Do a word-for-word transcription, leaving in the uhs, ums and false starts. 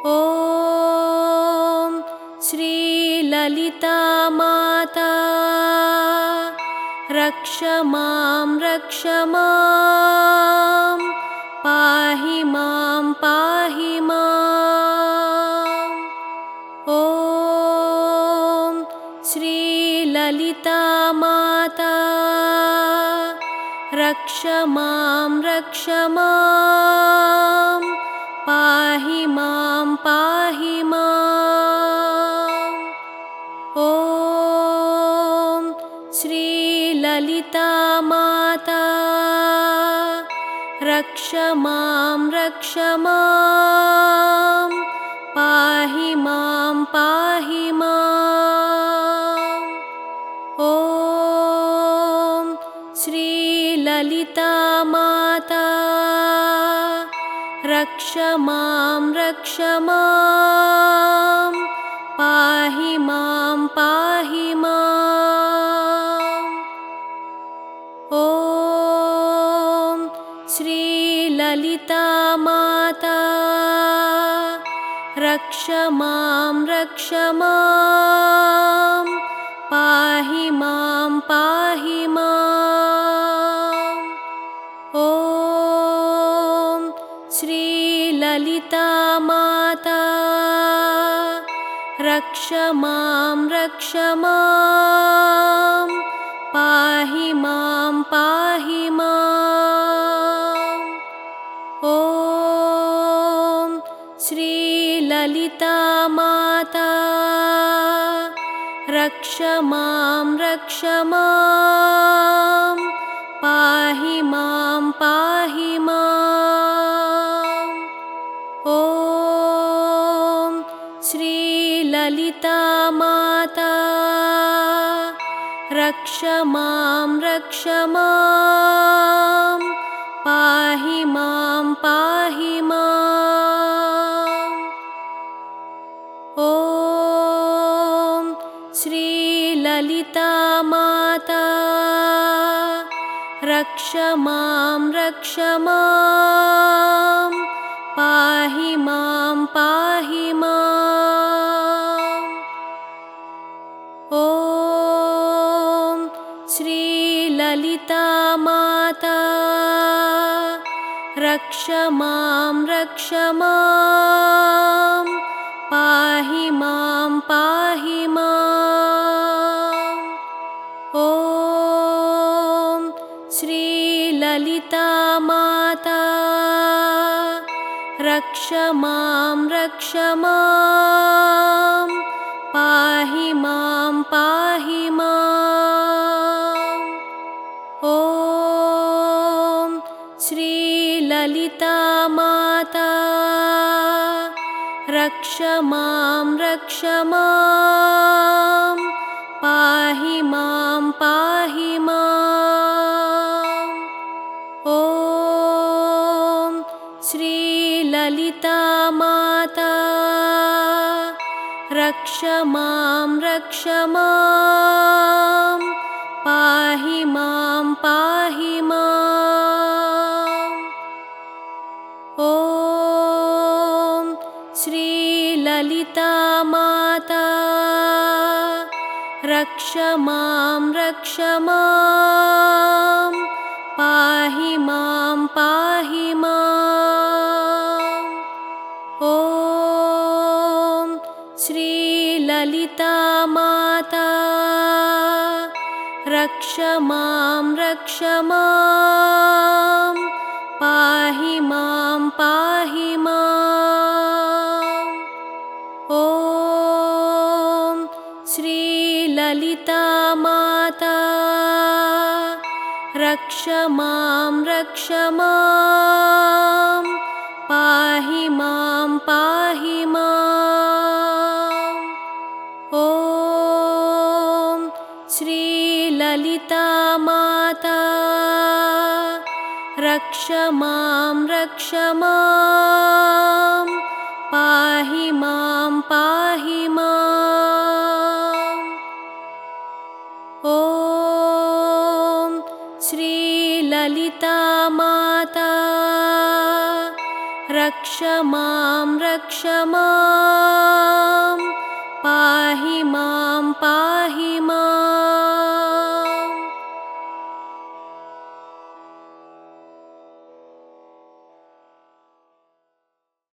ॐ श्रीललिता माता रक्ष मां रक्ष मां पाहि मां पाहि माम्। ॐ श्रीललिता माता रक्ष मां रक्ष मां पाहि मां पाहि माम्। ॐ श्रीललिता माता रक्ष मां रक्ष मां पाहि मां पाहि माम्। ॐ श्रीललिता माता रक्ष मां रक्ष मां पाहि मां पाहि माम्। ॐ श्रीललिता माता रक्ष मां रक्ष मां पाहि मां पाहि माम्। ॐ श्रीललिता माता रक्ष मां रक्ष मां पाहि मां पाहि माम्। ॐ श्रीललिता माता रक्ष मां रक्ष मां पाहि मां पाहि माम्। ॐ श्रीललिता माता रक्ष मां रक्ष मां पाहि मां पाहि माम्। ॐ श्रीललिता माता रक्ष मां रक्ष मां पाहि मां पाहि माम्। ॐ श्रीललिता माता रक्ष मां रक्ष मां पाहि मां पाहि माम्। ॐ श्रीललिता माता रक्ष मां रक्ष मां पाहि मां पाहि माम्। ॐ श्रीललिता माता रक्ष मां रक्ष मां पाहि मां पाहि माम्। ॐ श्रीललिता माता रक्ष मां रक्ष मां पाहि मां पाहि माम्। ॐ श्रीललिता माता रक्ष मां रक्ष मां पाहि मां पाहि माम्। ॐ श्रीललिता माता रक्ष मां रक्ष मां पाहि मां पाहि माम्। ॐ श्रीललिता माता रक्ष मां रक्ष मां पाहि मां पाहि माम्। ॐ श्रीललिता माता रक्ष मां रक्ष मां पाहि मां पाहि माम्। ॐ श्रीललिता माता रक्ष मां रक्ष रक्ष माम्